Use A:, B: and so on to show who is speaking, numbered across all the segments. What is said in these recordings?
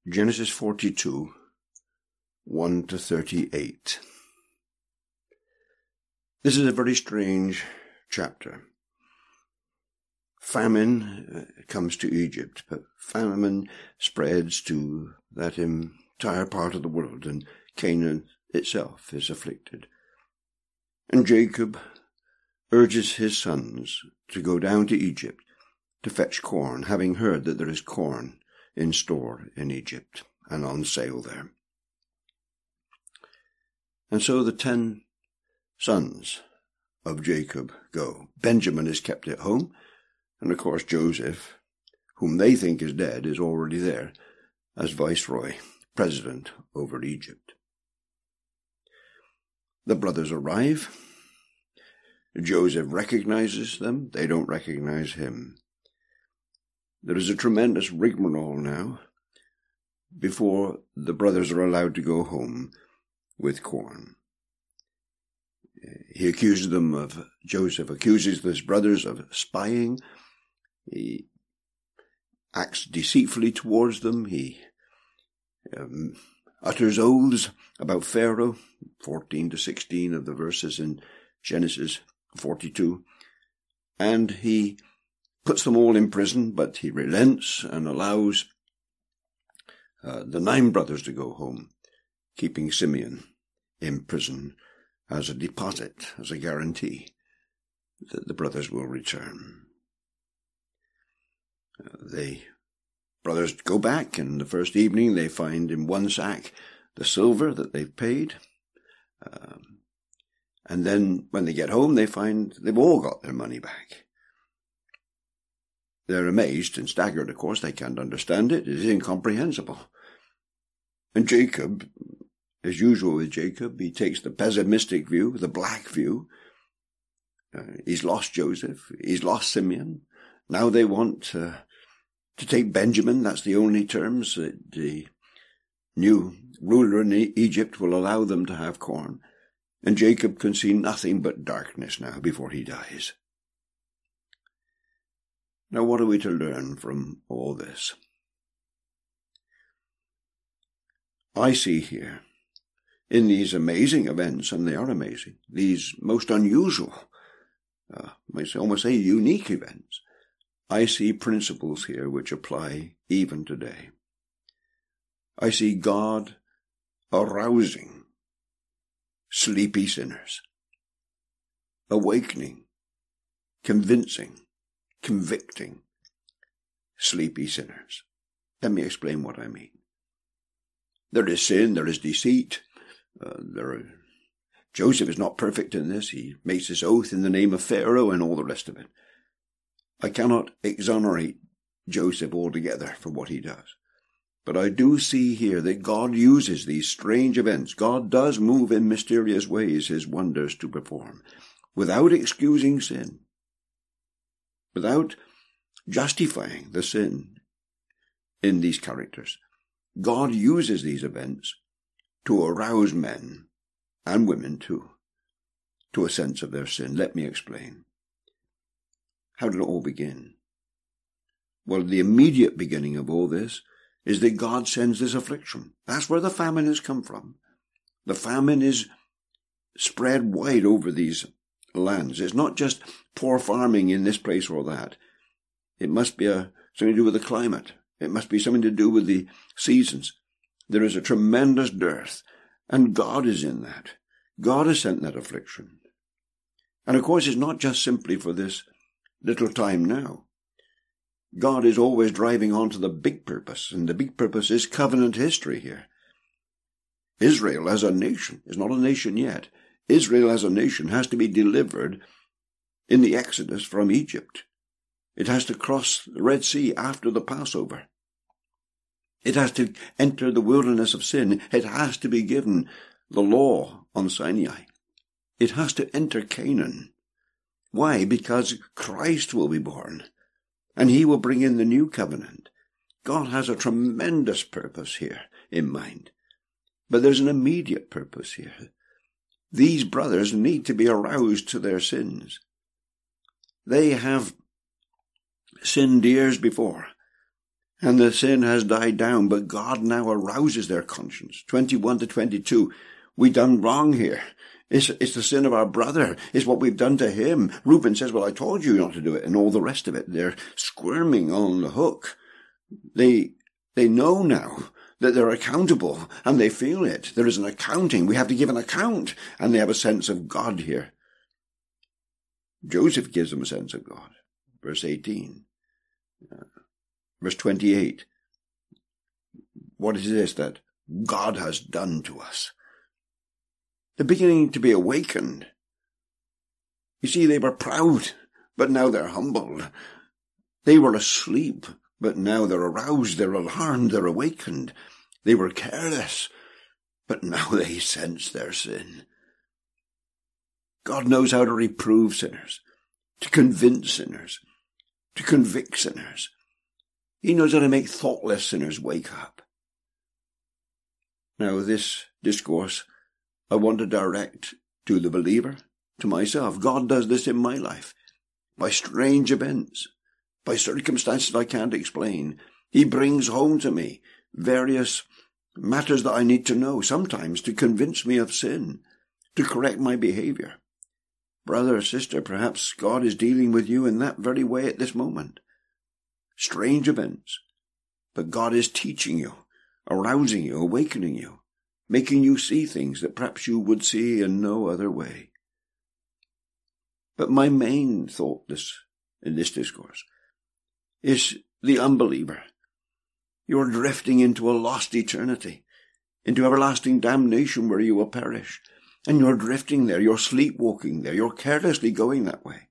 A: Genesis 42, 1 to 38. This is a very strange chapter. Famine comes to Egypt, but famine spreads to that entire part of the world, and Canaan itself is afflicted. And Jacob urges his sons to go down to Egypt to fetch corn, having heard that there is corn in store in Egypt and on sale there. And so the 10 sons of Jacob go. Benjamin is kept at home, and of course Joseph, whom they think is dead, is already there as viceroy, president over Egypt. The brothers arrive. Joseph recognizes them. They don't recognize him. There is a tremendous rigmarole now before the brothers are allowed to go home with corn. Joseph accuses his brothers of spying. He acts deceitfully towards them. He utters oaths about Pharaoh, 14 to 16 of the verses in Genesis 42. And he puts them all in prison, but he relents and allows the 9 brothers to go home, keeping Simeon in prison as a deposit, as a guarantee that the brothers will return. The brothers go back, and the first evening they find in one sack the silver that they've paid. And then when they get home, they find they've all got their money back. They're amazed and staggered, of course. They can't understand it. It is incomprehensible. And Jacob, as usual with Jacob, he takes the pessimistic view, the black view. He's lost Joseph. He's lost Simeon. Now they want to take Benjamin. That's the only terms that the new ruler in Egypt will allow them to have corn. And Jacob can see nothing but darkness now before he dies. Now, what are we to learn from all this? I see here, in these amazing events, and they are amazing, these most unusual, might almost say unique events, I see principles here which apply even today. I see God arousing sleepy sinners, awakening, convincing, convicting sleepy sinners. Let me explain what I mean. There is sin, there is deceit. Joseph is not perfect in this. He makes this oath in the name of Pharaoh and all the rest of it. I cannot exonerate Joseph altogether for what he does. But I do see here that God uses these strange events. God does move in mysterious ways his wonders to perform, without excusing sin, without justifying the sin in these characters. God uses these events to arouse men and women too, to a sense of their sin. Let me explain. How did it all begin? Well, the immediate beginning of all this is that God sends this affliction. That's where the famine has come from. The famine is spread wide over these lands. It's not just poor farming in this place or that. It must be something to do with the climate. It must be something to do with the seasons. There is a tremendous dearth, and God is in that. God has sent that affliction. And of course, it's not just simply for this little time now. God is always driving on to the big purpose, and the big purpose is covenant history here. Israel as a nation is not a nation yet. Israel as a nation has to be delivered in the Exodus from Egypt. It has to cross the Red Sea after the Passover. It has to enter the wilderness of sin. It has to be given the law on Sinai. It has to enter Canaan. Why? Because Christ will be born, and he will bring in the new covenant. God has a tremendous purpose here in mind. But there's an immediate purpose here. These brothers need to be aroused to their sins. They have sinned years before. and the sin has died down, but God now arouses their conscience. 21 to 22, we done wrong here. It's the sin of our brother. It's what we've done to him. Reuben says, well, I told you not to do it, and all the rest of it. They're squirming on the hook. They know now that they're accountable, and they feel it. There is an accounting. We have to give an account, and they have a sense of God here. Joseph gives them a sense of God. Verse 18. Verse 28. What is this that God has done to us? They're beginning to be awakened. You see, they were proud, but now they're humbled. They were asleep, but now they're aroused, they're alarmed, they're awakened. They were careless, but now they sense their sin. God knows how to reprove sinners, to convince sinners, to convict sinners. He knows how to make thoughtless sinners wake up. Now, this discourse I want to direct to the believer, to myself. God does this in my life by strange events, by circumstances I can't explain. He brings home to me various matters that I need to know, sometimes to convince me of sin, to correct my behavior. Brother or sister, perhaps God is dealing with you in that very way at this moment. Strange events, but God is teaching you, arousing you, awakening you, making you see things that perhaps you would see in no other way. But my main thought in this discourse is the unbeliever. You're drifting into a lost eternity, into everlasting damnation where you will perish. And you're drifting there, you're sleepwalking there, you're carelessly going that way.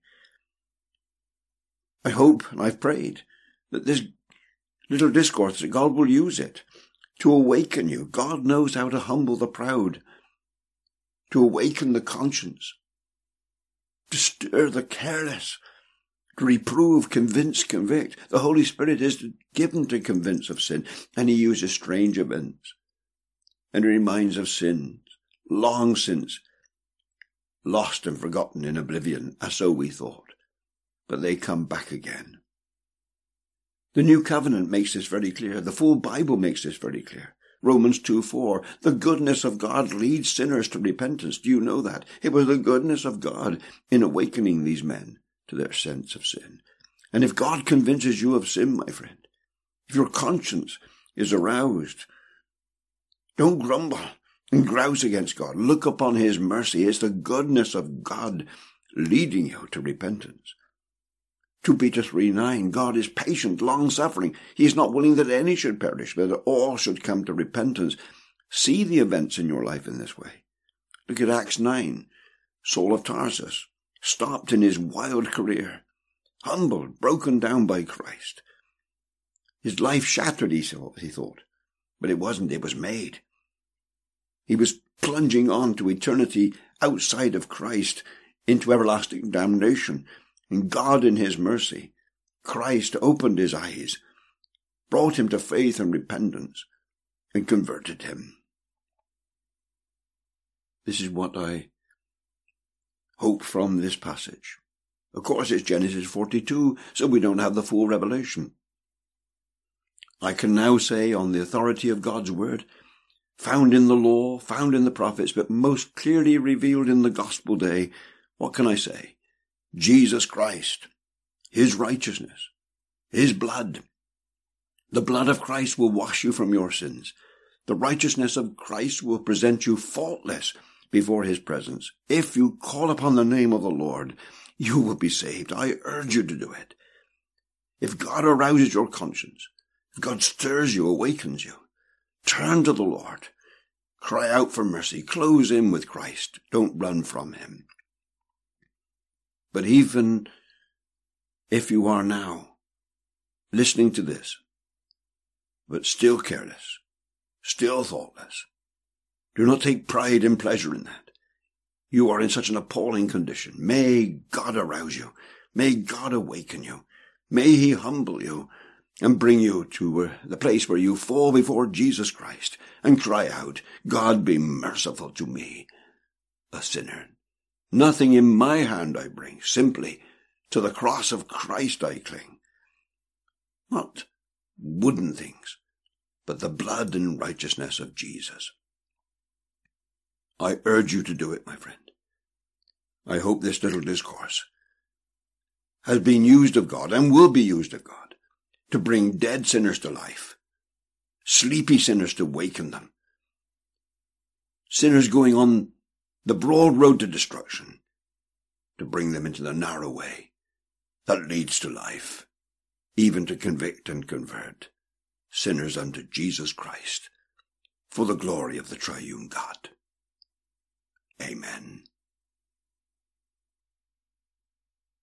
A: I hope, and I've prayed, that this little discourse, that God will use it to awaken you. God knows how to humble the proud, to awaken the conscience, to stir the careless, to reprove, convince, convict. The Holy Spirit is given to convince of sin, and he uses strange events, and reminds of sins long since lost and forgotten in oblivion, as so we thought, but they come back again. The New Covenant makes this very clear. The full Bible makes this very clear. Romans 2:4, the goodness of God leads sinners to repentance. Do you know that? It was the goodness of God in awakening these men to their sense of sin. And if God convinces you of sin, my friend, if your conscience is aroused, don't grumble and grouse against God. Look upon his mercy. It's the goodness of God leading you to repentance. 2 Peter 3:9, God is patient, long-suffering. He is not willing that any should perish, but that all should come to repentance. See the events in your life in this way. Look at Acts 9. Saul of Tarsus, stopped in his wild career, humbled, broken down by Christ. His life shattered, he thought, but it wasn't. It was made. He was plunging on to eternity outside of Christ into everlasting damnation. And God, in his mercy, Christ opened his eyes, brought him to faith and repentance, and converted him. This is what I hope from this passage. Of course, it's Genesis 42, so we don't have the full revelation. I can now say, on the authority of God's word, found in the law, found in the prophets, but most clearly revealed in the gospel day, what can I say? Jesus Christ, his righteousness, his blood. The blood of Christ will wash you from your sins. The righteousness of Christ will present you faultless before his presence. If you call upon the name of the Lord, you will be saved. I urge you to do it. If God arouses your conscience, if God stirs you, awakens you, turn to the Lord. Cry out for mercy. Close in with Christ. Don't run from him. But even if you are now listening to this, but still careless, still thoughtless, do not take pride and pleasure in that. You are in such an appalling condition. May God arouse you. May God awaken you. May he humble you and bring you to the place where you fall before Jesus Christ and cry out, God be merciful to me, a sinner. Nothing in my hand I bring, simply to the cross of Christ I cling. Not wooden things, but the blood and righteousness of Jesus. I urge you to do it, my friend. I hope this little discourse has been used of God and will be used of God to bring dead sinners to life, sleepy sinners to waken them, sinners going on the broad road to destruction, to bring them into the narrow way that leads to life, even to convict and convert sinners unto Jesus Christ, for the glory of the triune God. Amen.